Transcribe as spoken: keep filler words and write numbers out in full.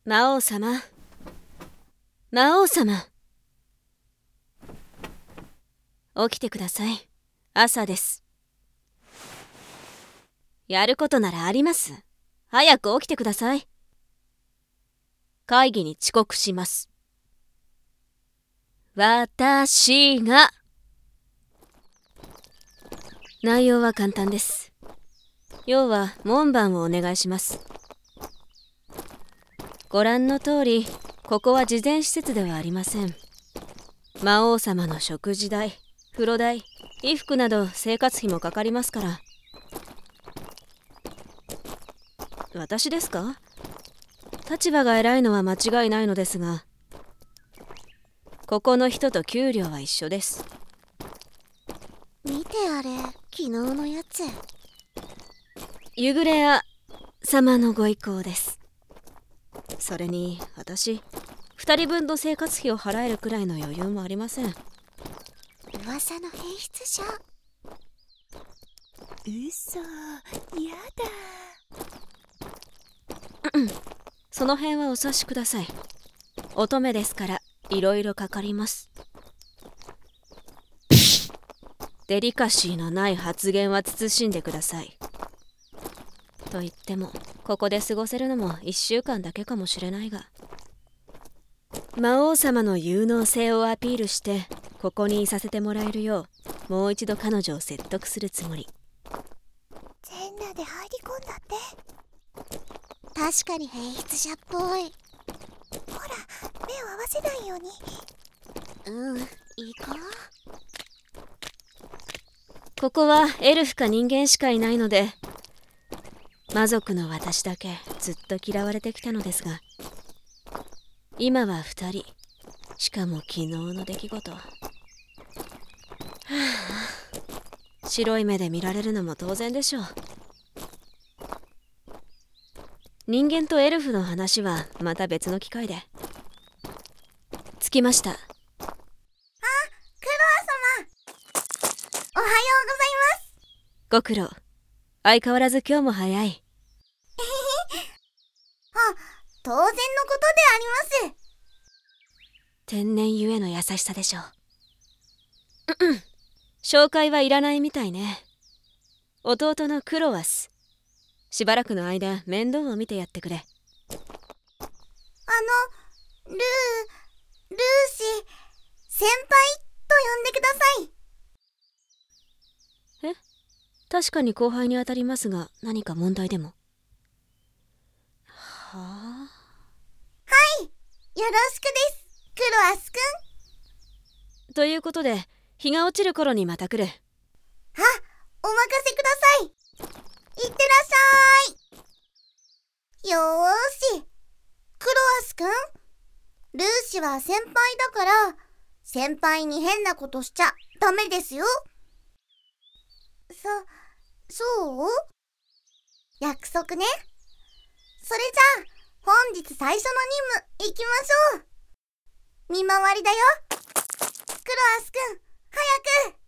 魔王様、魔王様、起きてください。朝です。やることならあります。早く起きてください。会議に遅刻します。私が。内容は簡単です。要は門番をお願いします。ご覧の通り、ここは慈善施設ではありません。魔王様の食事代、風呂代、衣服など生活費もかかりますから。私ですか？立場が偉いのは間違いないのですが、ここの人と給料は一緒です。 見てあれ、昨日のやつ。 ユグレア様のご意向です。それに私、二人分の生活費を払えるくらいの余裕もありません。 噂の変質者。 嘘、やだ。 うん、その辺はお察しください。乙女ですからいろいろかかります。デリカシーのない発言は慎んでください。と言ってもここで過ごせるのもいっしゅうかんだけかもしれないが、魔王様の有能性をアピールしてここにいさせてもらえるよう、もう一度彼女を説得するつもり。 全裸で入り込んだって。確かに変質者っぽい。ほら、目を合わせないように。うん、いいか。 ここはエルフか人間しかいないので、魔族の私だけずっと嫌われてきたのですが、今は二人、しかも昨日の出来事。はあ、白い目で見られるのも当然でしょう。人間とエルフの話はまた別の機会で。着きました。 あ、クロア様。おはようございます。 ご苦労。相変わらず今日も早い。 あ、当然のことであります。 天然ゆえの優しさでしょう。ううん紹介はいらないみたいね。弟のクロワス。しばらくの間面倒を見てやってくれ。 あの、ルー、ルーシー、先輩と呼んでください。 え、確かに後輩に当たりますが、何か問題でも？はあ。 はい、よろしくです、クロアスくん。 ということで、日が落ちる頃にまた来る。 あ、お任せください。いってらっしゃい。よーし、クロアスくん、ルーシは先輩だから、先輩に変なことしちゃダメですよ。そ、そう？約束ね。それじゃあ、本日最初の任務行きましょう。見回りだよ。クロアスくん、早く。